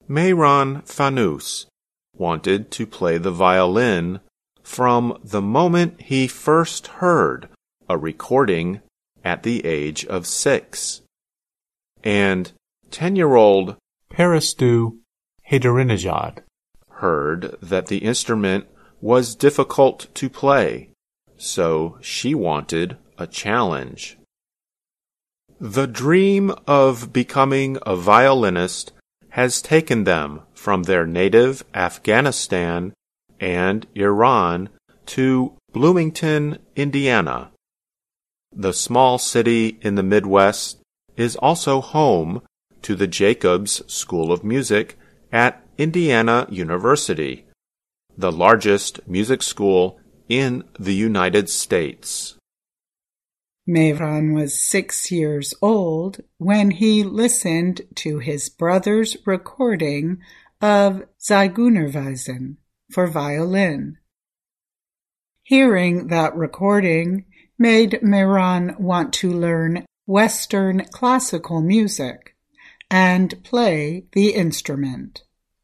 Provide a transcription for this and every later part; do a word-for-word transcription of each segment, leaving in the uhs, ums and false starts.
Mehran Fanous wanted to play the violin from the moment he first heard a recording at the age of six. And ten-year-old Peristu Haydarinejad heard that the instrument was difficult to play, so she wanted a challenge. The dream of becoming a violinist has taken them from their native Afghanistan and Iran to Bloomington, Indiana. The small city in the Midwest is also home to the Jacobs School of Music at Indiana University, the largest music school in the United States. Mehran was six years old when he listened to his brother's recording of Zigeunerweisen for violin. Hearing that recording made Mehran want to learn Western classical music and play the instrument.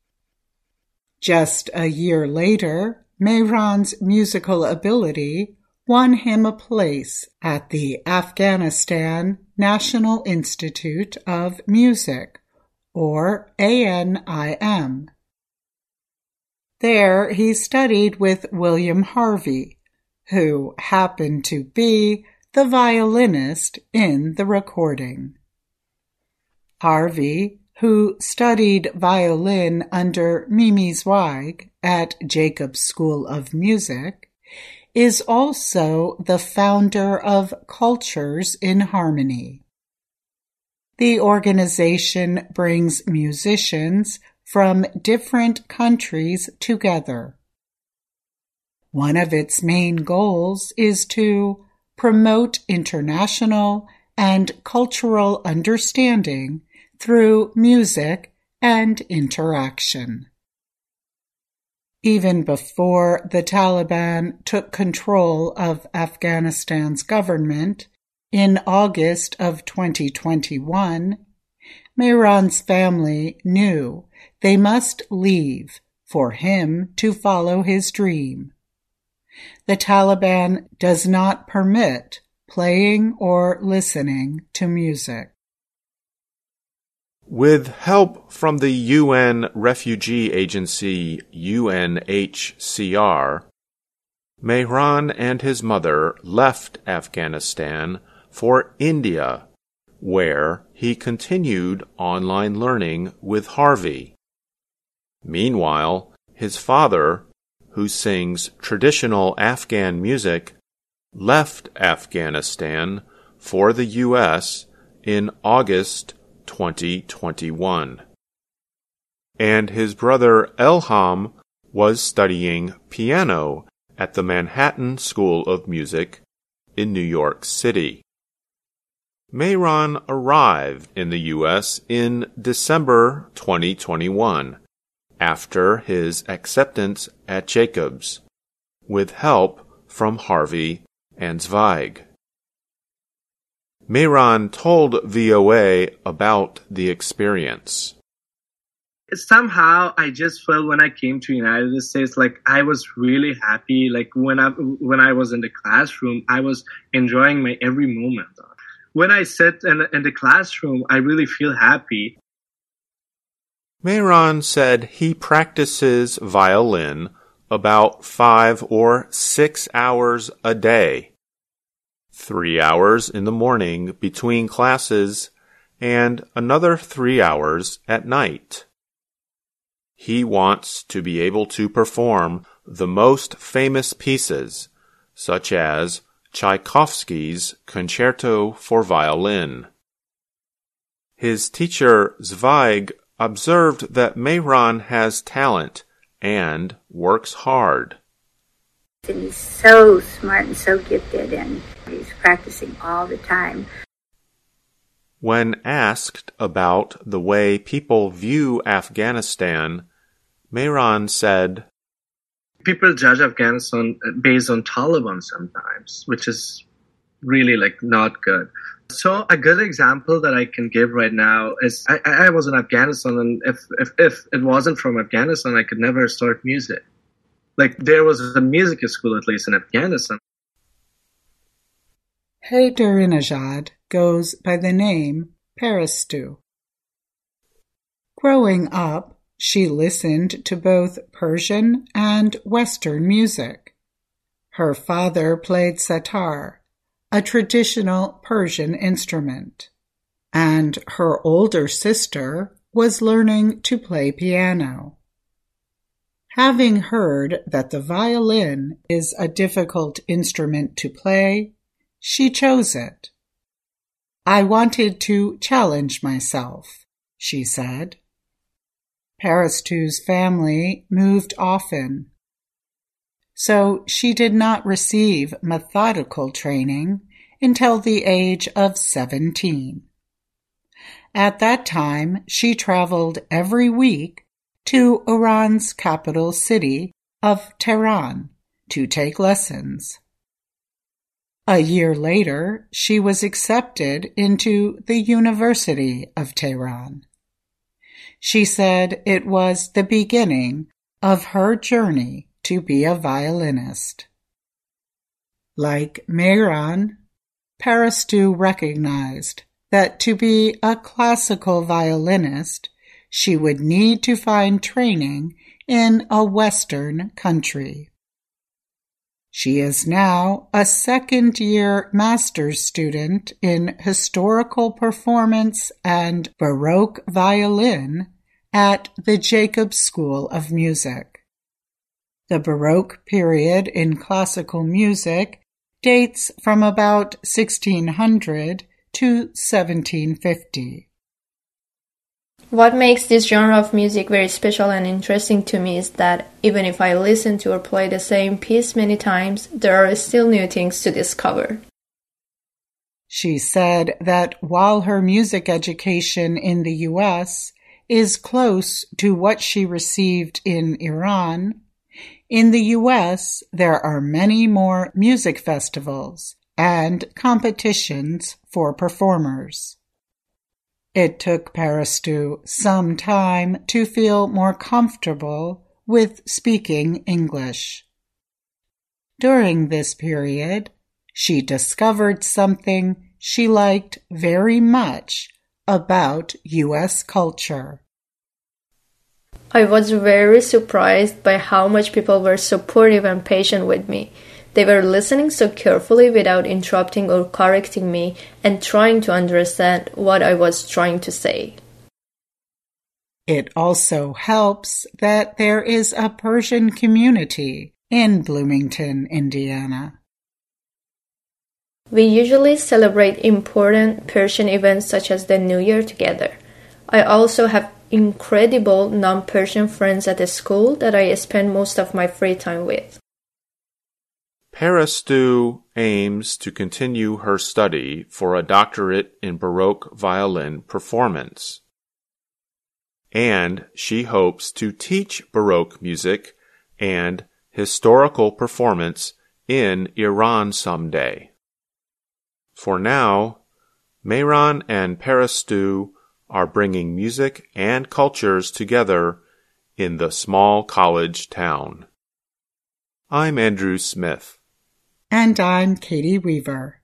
Just a year later, Mehran's musical ability won him a place at the Afghanistan National Institute of Music, or A N I M. There he studied with William Harvey, who happened to be the violinist in the recording. Harvey, who studied violin under Mimi Zweig at Jacobs School of Music, is also the founder of Cultures in Harmony. The organization brings musicians from different countries together. One of its main goals is to promote international and cultural understanding through music and interaction. Even before the Taliban took control of Afghanistan's government in August of twenty twenty-one, Mehran's family knew they must leave for him to follow his dream. The Taliban does not permit playing or listening to music. With help from the U N refugee agency U N H C R, Mehran and his mother left Afghanistan for India, where he continued online learning with Harvey. Meanwhile, his father, who sings traditional Afghan music, left Afghanistan for the U S in August twenty twenty-one. And his brother Elham was studying piano at the Manhattan School of Music in New York City. Mehran arrived in the U S in December twenty twenty-one, after his acceptance at Jacobs, with help from Harvey and Zweig. Mehran told V O A about the experience. Somehow, I just felt when I came to United States, like I was really happy. Like when I when I was in the classroom, I was enjoying my every moment. When I sit in, in the classroom, I really feel happy. Mehran said he practices violin about five or six hours a day. Three hours in the morning between classes and another three hours at night. He wants to be able to perform the most famous pieces, such as Tchaikovsky's Concerto for Violin. His teacher Zweig observed that Mehran has talent and works hard. And he's so smart and so gifted, and he's practicing all the time. When asked about the way people view Afghanistan, Mehran said, People judge Afghanistan based on Taliban sometimes, which is really like not good. So a good example that I can give right now is I, I was in Afghanistan, and if, if, if it wasn't from Afghanistan, I could never start music. Like there was a music school, at least in Afghanistan. Haidarinejad goes by the name Parastu. Growing up, she listened to both Persian and Western music. Her father played setar, a traditional Persian instrument, and her older sister was learning to play piano. Having heard that the violin is a difficult instrument to play, she chose it. I wanted to challenge myself, she said. Parastu's family moved often, so she did not receive methodical training until the age of seventeen. At that time, she traveled every week to Iran's capital city of Tehran to take lessons. A year later, she was accepted into the University of Tehran. She said it was the beginning of her journey to be a violinist. Like Mehran, Parastu recognized that to be a classical violinist, she would need to find training in a Western country. She is now a second-year master's student in historical performance and Baroque violin at the Jacobs School of Music. The Baroque period in classical music dates from about sixteen hundred to seventeen fifty. What makes this genre of music very special and interesting to me is that even if I listen to or play the same piece many times, there are still new things to discover. She said that while her music education in the U S is close to what she received in Iran, in the U S there are many more music festivals and competitions for performers. It took Parastu some time to feel more comfortable with speaking English. During this period, she discovered something she liked very much about U S culture. I was very surprised by how much people were supportive and patient with me. They were listening so carefully without interrupting or correcting me and trying to understand what I was trying to say. It also helps that there is a Persian community in Bloomington, Indiana. We usually celebrate important Persian events such as the New Year together. I also have incredible non-Persian friends at the school that I spend most of my free time with. Parastu aims to continue her study for a doctorate in Baroque violin performance, and she hopes to teach Baroque music and historical performance in Iran someday. For now, Mehran and Parastu are bringing music and cultures together in the small college town. I'm Andrew Smith. And I'm Katie Weaver.